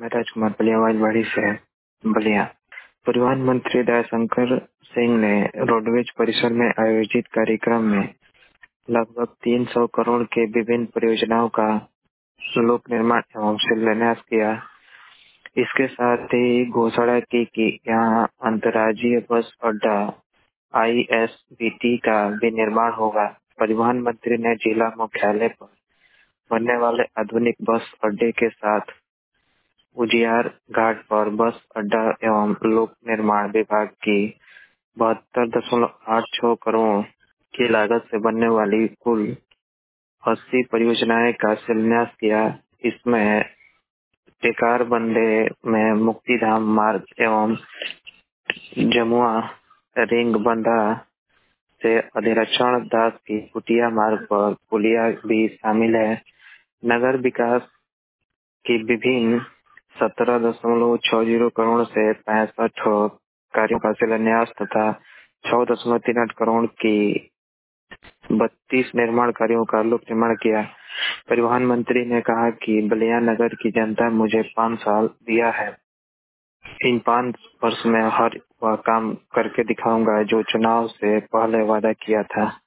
मैं राजकुमार बलियावाल से बलिया। परिवहन मंत्री दयाशंकर सिंह ने रोडवेज परिसर में आयोजित कार्यक्रम में लगभग 300 करोड़ के विभिन्न परियोजनाओं का लोक निर्माण एवं शिलान्यास किया। इसके साथ ही घोषणा की कि यहाँ अंतर्राज्यीय बस अड्डा ISBT का भी निर्माण होगा। परिवहन मंत्री ने जिला मुख्यालय पर बनने वाले आधुनिक बस अड्डे के साथ उजियार घाट पर बस अड्डा एवं लोक निर्माण विभाग की 72.86 करोड़ की लागत से बनने वाली कुल 80 परियोजनाएं का शिलान्यास किया। इसमें टेकार बंदे में मुक्तिधाम मार्ग एवं जमुआ रिंग बंधा से अधिरक्षण दास की कुटिया मार्ग पर पुलिया भी शामिल है। नगर विकास की विभिन्न 17.60 करोड़ से 65 कार्यों का शिलान्यास तथा 6.38 करोड़ की 32 निर्माण कार्यों का लोक निर्माण किया। परिवहन मंत्री ने कहा कि बलिया नगर की जनता मुझे 5 साल दिया है। इन 5 वर्ष में हर वह काम करके दिखाऊंगा जो चुनाव से पहले वादा किया था।